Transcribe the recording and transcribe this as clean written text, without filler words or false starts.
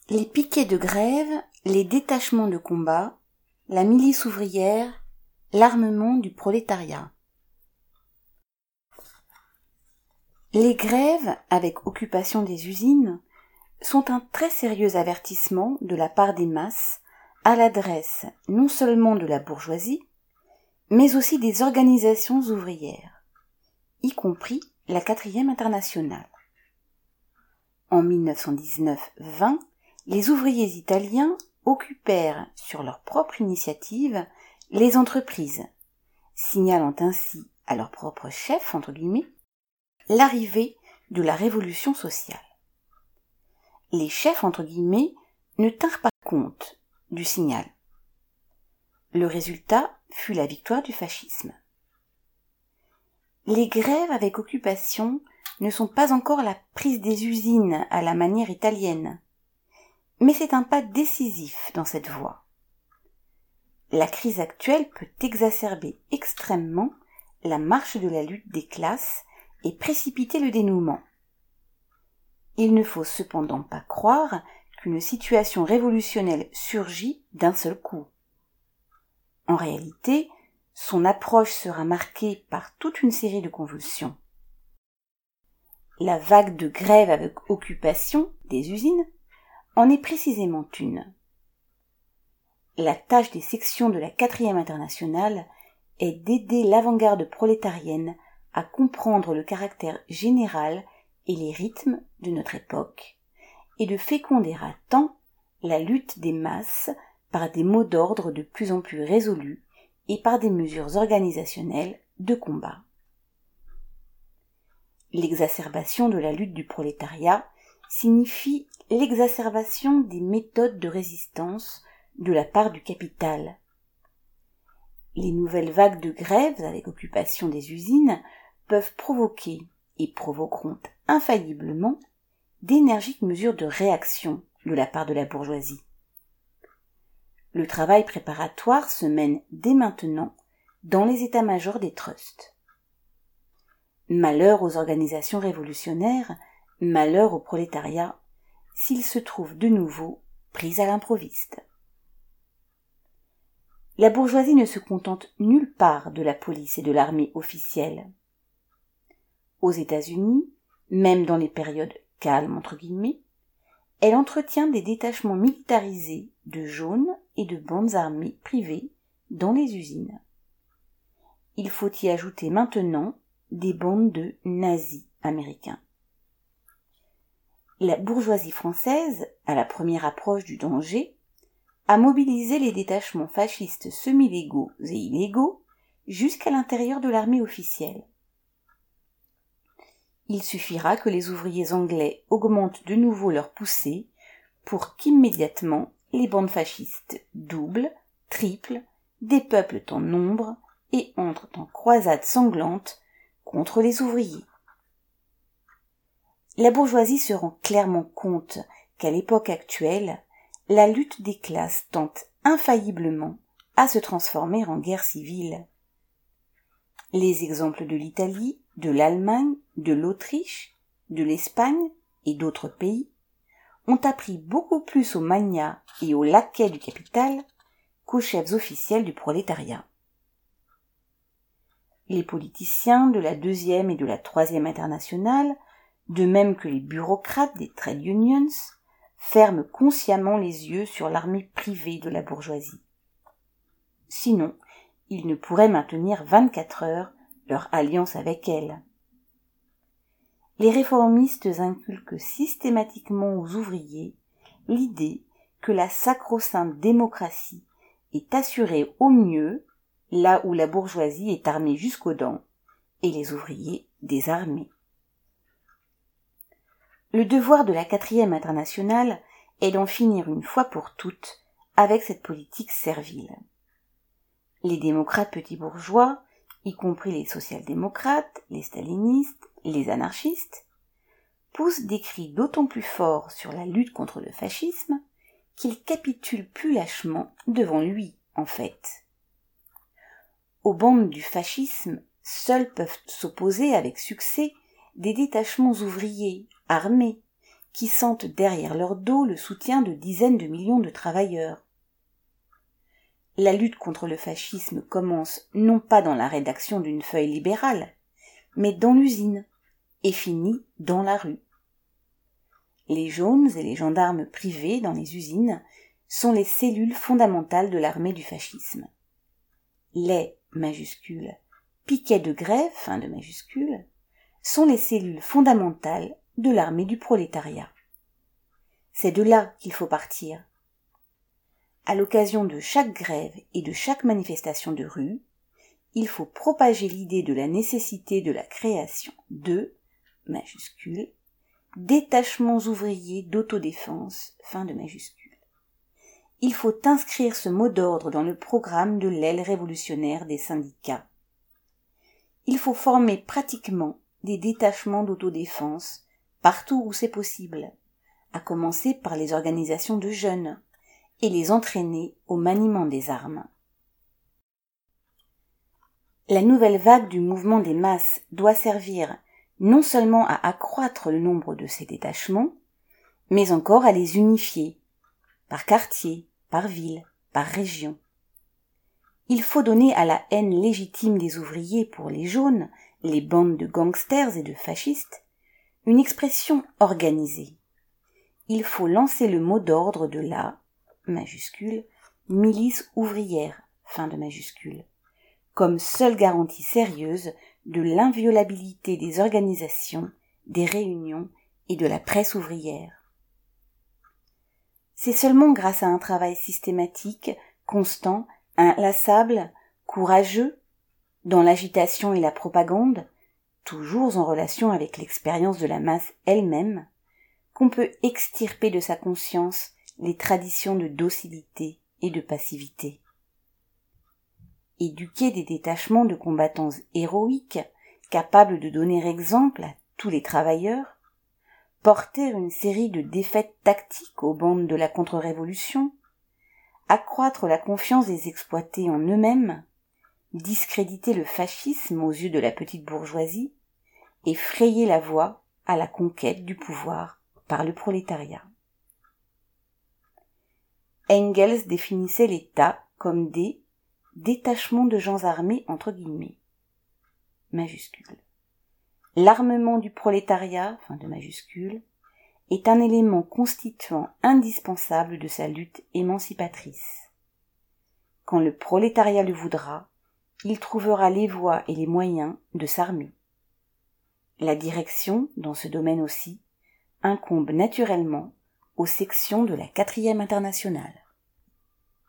Les piquets de grève, les détachements de combat, la milice ouvrière, l'armement du prolétariat. Les grèves, avec occupation des usines, sont un très sérieux avertissement de la part des masses à l'adresse non seulement de la bourgeoisie, mais aussi des organisations ouvrières, y compris la 4e internationale. En 1919-20, les ouvriers italiens occupèrent sur leur propre initiative les entreprises, signalant ainsi à leur propre chef, entre guillemets, l'arrivée de la révolution sociale. Les chefs, entre guillemets, ne tinrent pas compte du signal. Le résultat fut la victoire du fascisme. Les grèves avec occupation ne sont pas encore la prise des usines à la manière italienne, mais c'est un pas décisif dans cette voie. La crise actuelle peut exacerber extrêmement la marche de la lutte des classes et précipiter le dénouement. Il ne faut cependant pas croire qu'une situation révolutionnelle surgit d'un seul coup. En réalité, son approche sera marquée par toute une série de convulsions. La vague de grève avec occupation des usines en est précisément une. La tâche des sections de la 4e internationale est d'aider l'avant-garde prolétarienne à comprendre le caractère général et les rythmes de notre époque, et de féconder à temps la lutte des masses par des mots d'ordre de plus en plus résolus et par des mesures organisationnelles de combat. L'exacerbation de la lutte du prolétariat signifie l'exacerbation des méthodes de résistance de la part du capital. Les nouvelles vagues de grèves avec occupation des usines peuvent provoquer et provoqueront infailliblement d'énergiques mesures de réaction de la part de la bourgeoisie. Le travail préparatoire se mène dès maintenant dans les états-majors des trusts. Malheur aux organisations révolutionnaires, malheur au prolétariat, s'il se trouve de nouveau pris à l'improviste. La bourgeoisie ne se contente nulle part de la police et de l'armée officielle. Aux États-Unis, même dans les périodes calmes entre guillemets, elle entretient des détachements militarisés de jaunes et de bandes armées privées dans les usines. Il faut y ajouter maintenant des bandes de nazis américains. La bourgeoisie française, à la première approche du danger, a mobilisé les détachements fascistes semi-légaux et illégaux jusqu'à l'intérieur de l'armée officielle. Il suffira que les ouvriers anglais augmentent de nouveau leur poussée pour qu'immédiatement les bandes fascistes doublent, triplent, dépeuplent en nombre et entrent en croisade sanglante contre les ouvriers. La bourgeoisie se rend clairement compte qu'à l'époque actuelle, la lutte des classes tente infailliblement à se transformer en guerre civile. Les exemples de l'Italie, de l'Allemagne, de l'Autriche, de l'Espagne et d'autres pays ont appris beaucoup plus aux magnats et aux laquais du capital qu'aux chefs officiels du prolétariat. Les politiciens de la 2e et de la 3e internationale, de même que les bureaucrates des trade unions, ferment consciemment les yeux sur l'armée privée de la bourgeoisie. Sinon, ils ne pourraient maintenir 24 heures leur alliance avec elle. Les réformistes inculquent systématiquement aux ouvriers l'idée que la sacro-sainte démocratie est assurée au mieux là où la bourgeoisie est armée jusqu'aux dents et les ouvriers désarmés. Le devoir de la 4e internationale est d'en finir une fois pour toutes avec cette politique servile. Les démocrates petits bourgeois, y compris les social-démocrates, les stalinistes, les anarchistes, poussent des cris d'autant plus forts sur la lutte contre le fascisme qu'ils capitulent plus lâchement devant lui, en fait. Aux bandes du fascisme, seuls peuvent s'opposer avec succès des détachements ouvriers, armés, qui sentent derrière leur dos le soutien de dizaines de millions de travailleurs. La lutte contre le fascisme commence non pas dans la rédaction d'une feuille libérale, mais dans l'usine, et finit dans la rue. Les jaunes et les gendarmes privés dans les usines sont les cellules fondamentales de l'armée du fascisme. Les piquets de grève sont les cellules fondamentales de l'armée du prolétariat. C'est de là qu'il faut partir. À l'occasion de chaque grève et de chaque manifestation de rue, il faut propager l'idée de la nécessité de la création de détachements ouvriers d'autodéfense. Il faut inscrire ce mot d'ordre dans le programme de l'aile révolutionnaire des syndicats. Il faut former pratiquement des détachements d'autodéfense partout où c'est possible, à commencer par les organisations de jeunes, et les entraîner au maniement des armes. La nouvelle vague du mouvement des masses doit servir non seulement à accroître le nombre de ces détachements, mais encore à les unifier, par quartier, par ville, par région. Il faut donner à la haine légitime des ouvriers pour les jaunes, les bandes de gangsters et de fascistes, une expression organisée. Il faut lancer le mot d'ordre de la milice ouvrière, comme seule garantie sérieuse de l'inviolabilité des organisations, des réunions et de la presse ouvrière. C'est seulement grâce à un travail systématique, constant, inlassable, courageux, dans l'agitation et la propagande, toujours en relation avec l'expérience de la masse elle-même, qu'on peut extirper de sa conscience les traditions de docilité et de passivité. Éduquer des détachements de combattants héroïques, capables de donner exemple à tous les travailleurs, porter une série de défaites tactiques aux bandes de la contre-révolution, accroître la confiance des exploités en eux-mêmes, discréditer le fascisme aux yeux de la petite bourgeoisie et frayer la voie à la conquête du pouvoir par le prolétariat. Engels définissait l'État comme des détachements de gens armés entre guillemets. L'armement du prolétariat, est un élément constituant indispensable de sa lutte émancipatrice. Quand le prolétariat le voudra, il trouvera les voies et les moyens de s'armer. La direction, dans ce domaine aussi, incombe naturellement aux sections de la 4e internationale.